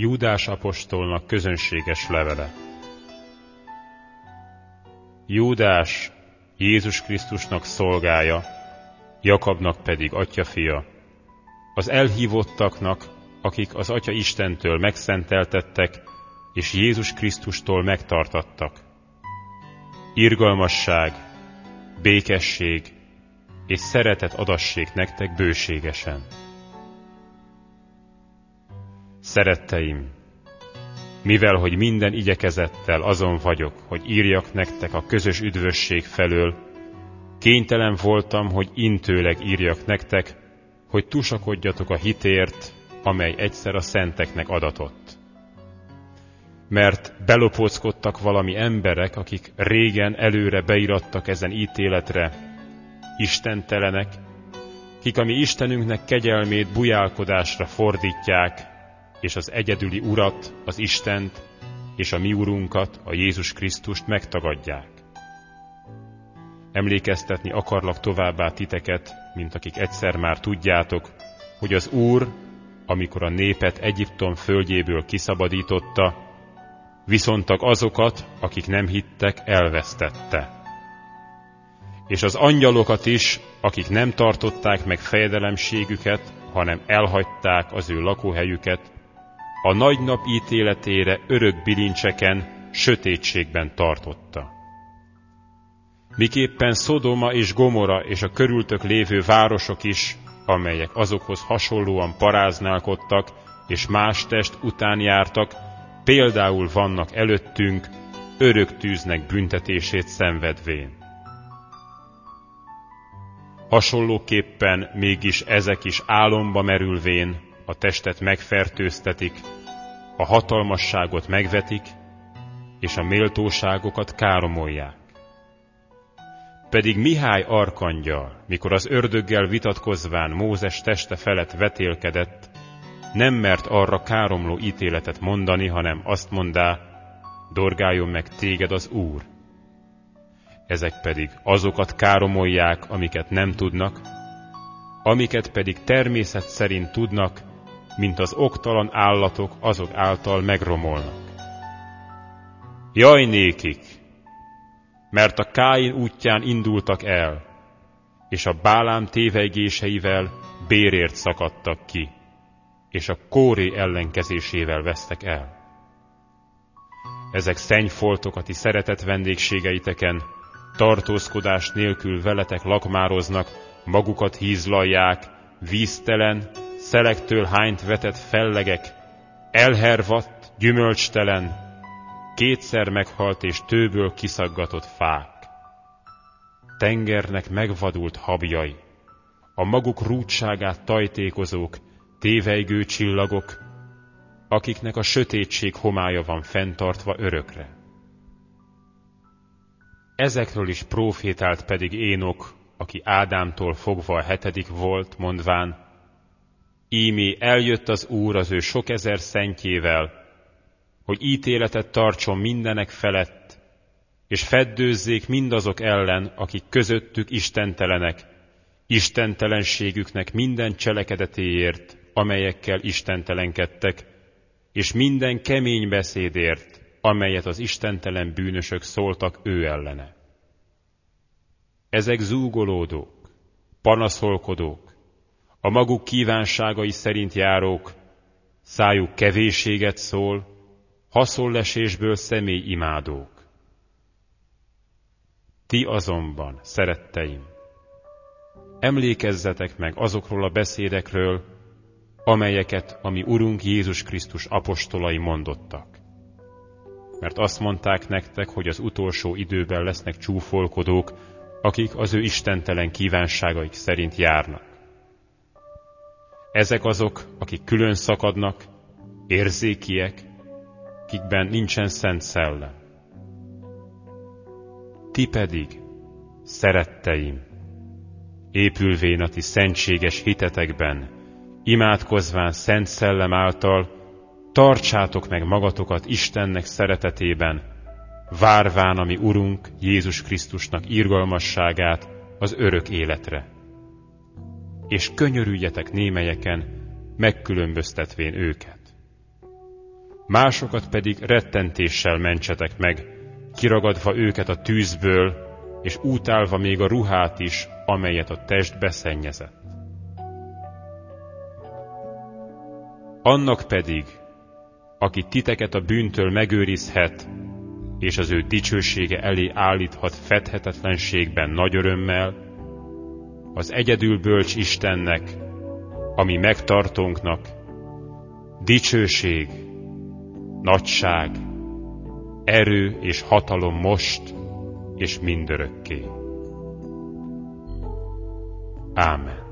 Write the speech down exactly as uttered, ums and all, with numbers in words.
Júdás apostolnak közönséges levele. Júdás Jézus Krisztusnak szolgája, Jakabnak pedig atyafia, az elhívottaknak, akik az Atya Istentől megszenteltettek, és Jézus Krisztustól megtartattak. Irgalmasság, békesség és szeretet adassék nektek bőségesen. Szeretteim, mivel hogy minden igyekezettel azon vagyok, hogy írjak nektek a közös üdvösség felől, kénytelen voltam, hogy intőleg írjak nektek, hogy tusakodjatok a hitért, amely egyszer a szenteknek adatott. Mert belopóckodtak valami emberek, akik régen előre beirattak ezen ítéletre, istentelenek, kik a mi Istenünknek kegyelmét bujálkodásra fordítják, és az egyedüli Urat, az Istent, és a mi Urunkat, a Jézus Krisztust megtagadják. Emlékeztetni akarlak továbbá titeket, mint akik egyszer már tudjátok, hogy az Úr, amikor a népet Egyiptom földjéből kiszabadította, viszontak azokat, akik nem hittek, elvesztette. És az angyalokat is, akik nem tartották meg fejedelemségüket, hanem elhagyták az ő lakóhelyüket, a nagy nap ítéletére örök bilincseken, sötétségben tartotta. Miképpen Szodoma és Gomora és a körültök lévő városok is, amelyek azokhoz hasonlóan paráználkodtak, és más test után jártak, például vannak előttünk, örök tűznek büntetését szenvedvén. Hasonlóképpen mégis ezek is álomba merülvén a testet megfertőztetik, a hatalmasságot megvetik, és a méltóságokat káromolják. Pedig Mihály arkangyal, mikor az ördöggel vitatkozván Mózes teste felett vetélkedett, nem mert arra káromló ítéletet mondani, hanem azt mondá, dorgáljon meg téged az Úr. Ezek pedig azokat káromolják, amiket nem tudnak, amiket pedig természet szerint tudnak, mint az oktalan állatok azok által megromolnak. Jaj nékik, mert a Káin útján indultak el, és a Bálám tévejgéseivel bérért szakadtak ki, és a Kóré ellenkezésével vesztek el. Ezek szennyfoltok a ti szeretett vendégségeiteken, tartózkodás nélkül veletek lakmároznak, magukat hízlalják, víztelen, szelektől hányt vetett fellegek, elhervadt, gyümölcstelen, kétszer meghalt és tőből kiszaggatott fák. Tengernek megvadult habjai, a maguk rúdságát tajtékozók, tévejgő csillagok, akiknek a sötétség homálya van fenntartva örökre. Ezekről is prófétált pedig Énok, aki Ádámtól fogva a hetedik volt, mondván, ímé eljött az Úr az ő sok ezer szentjével, hogy ítéletet tartson mindenek felett, és feddőzzék mindazok ellen, akik közöttük istentelenek, istentelenségüknek minden cselekedetéért, amelyekkel istentelenkedtek, és minden kemény beszédért, amelyet az istentelen bűnösök szóltak ő ellene. Ezek zúgolódók, panaszolkodók, a maguk kívánságai szerint járók, szájuk kevésséget szól, haszonlesésből személy imádók. Ti azonban, szeretteim, emlékezzetek meg azokról a beszédekről, amelyeket a mi Urunk Jézus Krisztus apostolai mondottak. Mert azt mondták nektek, hogy az utolsó időben lesznek csúfolkodók, akik az ő istentelen kívánságaik szerint járnak. Ezek azok, akik külön szakadnak, érzékiek, kikben nincsen szent szellem. Ti pedig, szeretteim, épülvén a ti szentséges hitetekben, imádkozván szent szellem által, tartsátok meg magatokat Istennek szeretetében, várván a mi Urunk Jézus Krisztusnak irgalmasságát az örök életre. És könyörüljetek némelyeken, megkülönböztetvén őket. másokat pedig rettentéssel mentsetek meg, kiragadva őket a tűzből, és útálva még a ruhát is, amelyet a test beszennyezett. Annak pedig, aki titeket a bűntől megőrizhet, és az ő dicsősége elé állíthat fedhetetlenségben nagy örömmel, az egyedül bölcs Istennek, ami megtartónknak, dicsőség, nagyság, erő és hatalom most és mindörökké. Ámen.